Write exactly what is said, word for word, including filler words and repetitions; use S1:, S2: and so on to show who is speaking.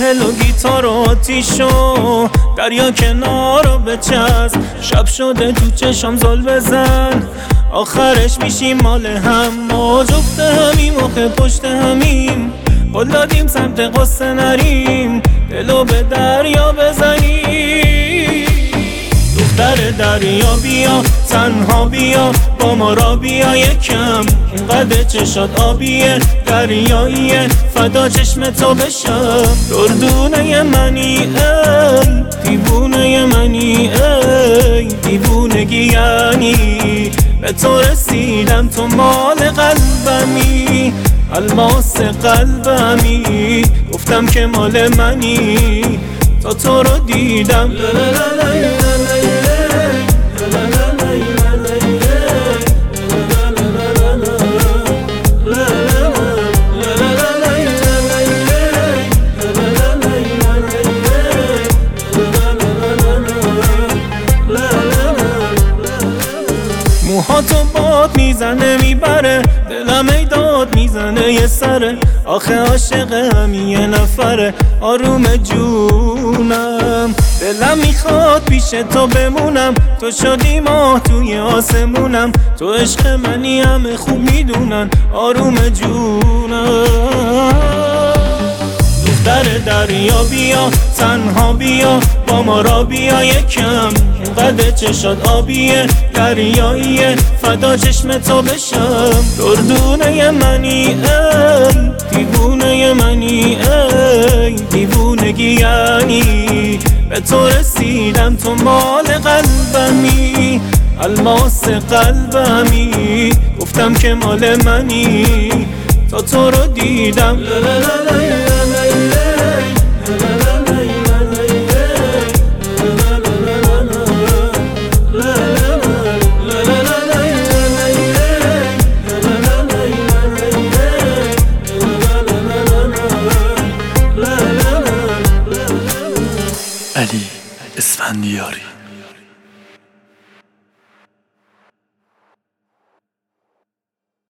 S1: دل و گیتار و آتیشو دریا کنار رو بچسب، شب شده تو چشم زل بزن، آخرش میشیم مال هم. ما جفت همیم و پشت همیم، قول دادیم سمت قصه نریم، دلو به دریا بزنیم. دختر دریا بیا، تنها بیا، با ما را بیا یکم، اینقدر چشات آبیه، دریاییه، فدا چشم تو بشم. دردونه منی ای دیوونه منی، ای دیوونگی یعنی به تو رسیدم، تو مال قلبمی، الماس قلبمی، گفتم که مال منی، تا تو رو دیدم. موهاتو باد میزنه میبره، دلم ای داد میزنه یه سره، آخه عاشق همین یه نفره، آروم جونم. دلم میخواد پیش تو بمونم، تو شدی ماه توی آسمونم، تو عشق منی همه خوب میدونن، آروم جونم. دختر دریا بیا، تنها بیا، با ما را بیا یکم، اینقدر چشات آبیه، دریاییه، فدا چشم تو بشم. دردونه منی ای دیوونه منی، ای دیوونگی یعنی به تو رسیدم، تو مال قلبمی، الماس قلبمی، گفتم که مال منی، تا تو رو دیدم.
S2: علی اسفندیاری.